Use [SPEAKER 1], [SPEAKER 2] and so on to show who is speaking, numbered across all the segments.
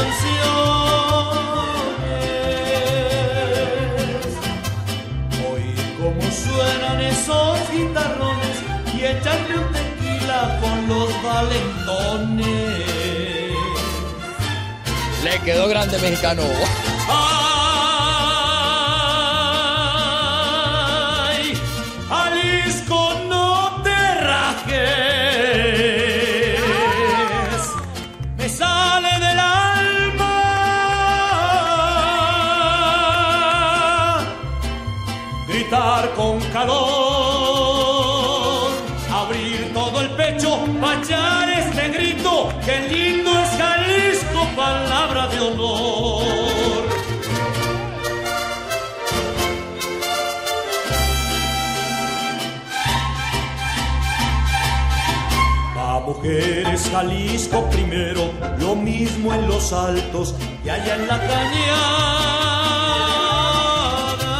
[SPEAKER 1] canciones. Oír cómo suenan esos guitarrones y echarme un tequila con los valentones.
[SPEAKER 2] Le quedó grande, mexicano.
[SPEAKER 1] Ay, Jalisco, no te rajes, me sale del alma gritar con calor, abrir todo el pecho, echar este grito, qué lindo es Jalisco, palabra de honor. Va mujeres Jalisco primero, lo mismo en los altos y allá en la cañada.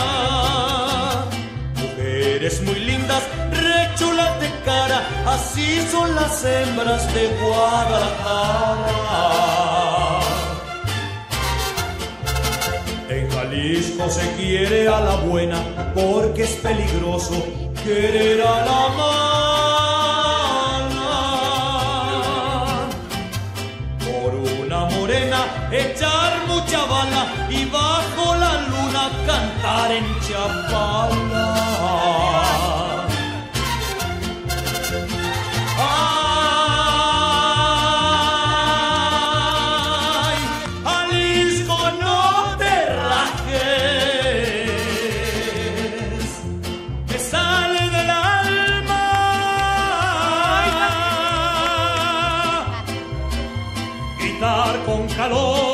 [SPEAKER 1] Mujeres muy lindas, rechulas de cara, así son las hembras de Guadalajara. En Jalisco se quiere a la buena porque es peligroso querer a la mala. Por una morena echar mucha bala y bajo la luna cantar en Chapala. Ay, Jalisco, no te rajes, me sale del alma gritar con calor.